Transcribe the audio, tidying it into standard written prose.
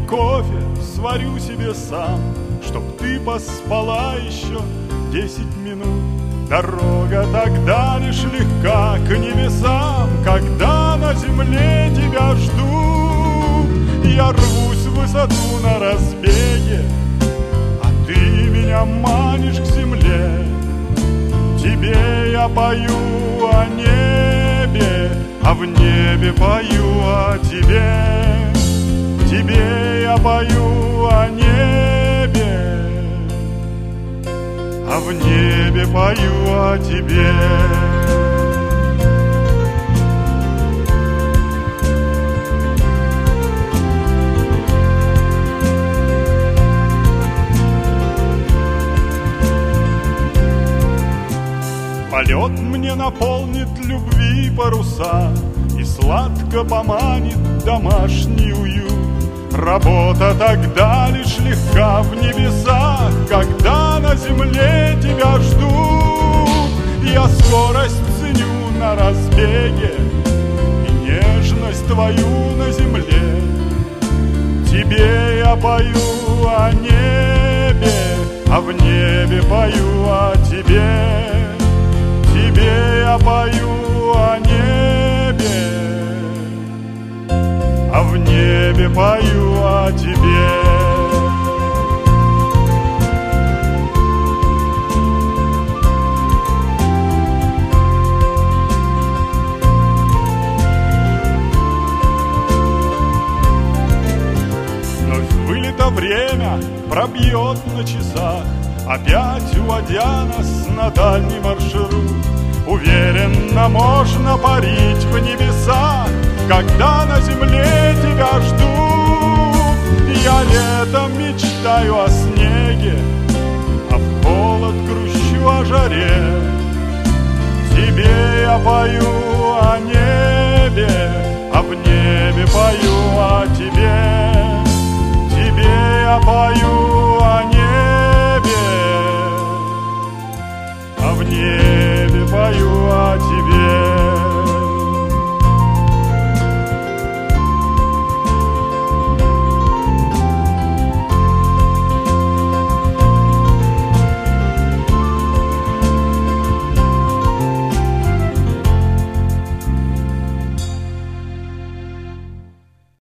кофе сварю себе сам, чтоб ты поспала еще 10 минут. Дорога тогда лишь легка к небесам, когда на земле тебя ждут. Я рвусь в высоту на разбеге, а ты меня манишь к земле. Тебе я пою о небе, а в небе пою о тебе. Тебе я пою о небе, а в небе пою о тебе. Полет мне наполнит любви паруса и сладко поманит домашний уют. Работа тогда лишь легка в небесах, когда на земле тебя ждут. Я скорость ценю на разбеге и нежность твою на земле. Тебе я пою о небе, а в небе пою о тебе. Тебе я пою о небе, а в небе пою о тебе. Вновь вылето время пробьет на часах, опять уводя нас на дальний маршрут. Уверенно можно парить в небесах, когда на земле тебя ждут. Я летом мечтаю о снеге, а в холод грущу о жаре. Тебе я пою о небе, а в небе